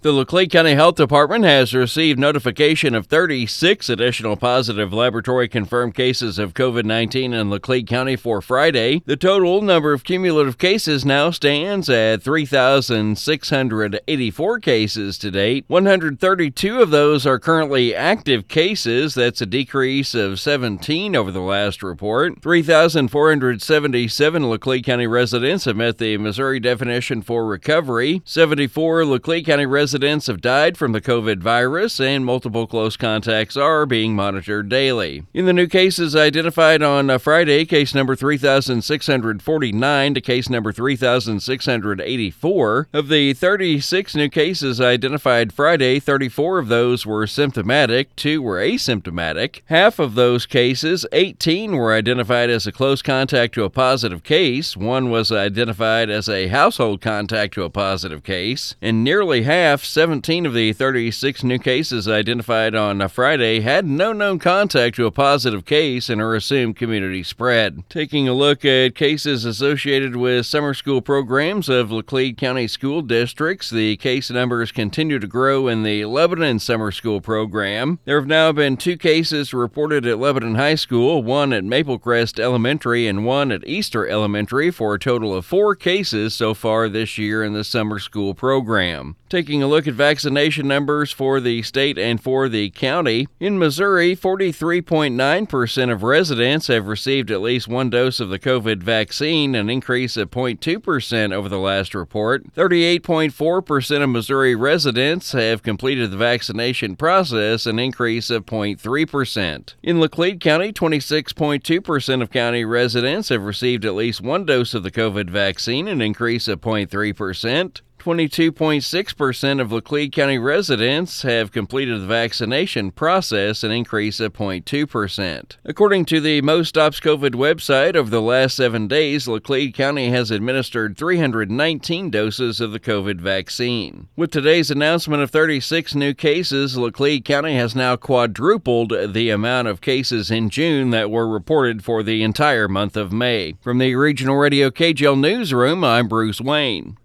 The Laclede County Health Department has received notification of 36 additional positive laboratory-confirmed cases of COVID-19 in Laclede County for Friday. The total number of cumulative cases now stands at 3,684 cases to date. 132 of those are currently active cases. That's a decrease of 17 over the last report. 3,477 Laclede County residents have met the Missouri definition for recovery. 74 Laclede County residents have died from the COVID virus, and multiple close contacts are being monitored daily. In the new cases identified on Friday, case number 3,649 to case number 3,684, of the 36 new cases identified Friday, 34 of those were symptomatic, 2 were asymptomatic. Half of those cases, 18, were identified as a close contact to a positive case, 1 was identified as a household contact to a positive case, and nearly half, 17 of the 36 new cases identified on Friday had no known contact to a positive case and are assumed community spread. Taking a look at cases associated with summer school programs of Laclede County school districts, the case numbers continue to grow in the Lebanon summer school program. There have now been 2 cases reported at Lebanon High School, 1 at Maple Crest Elementary and 1 at Easter Elementary, for a total of 4 cases so far this year in the summer school program. Taking a look at vaccination numbers for the state and for the county. In Missouri, 43.9% of residents have received at least 1 dose of the COVID vaccine, an increase of 0.2% over the last report. 38.4% of Missouri residents have completed the vaccination process, an increase of 0.3%. In Laclede County, 26.2% of county residents have received at least 1 dose of the COVID vaccine, an increase of 0.3%. 22.6% of Laclede County residents have completed the vaccination process, an increase of 0.2%. According to the Mo Stops COVID website, over the last 7 days, Laclede County has administered 319 doses of the COVID vaccine. With today's announcement of 36 new cases, Laclede County has now quadrupled the amount of cases in June that were reported for the entire month of May. From the Regional Radio KGL Newsroom, I'm Bruce Wayne.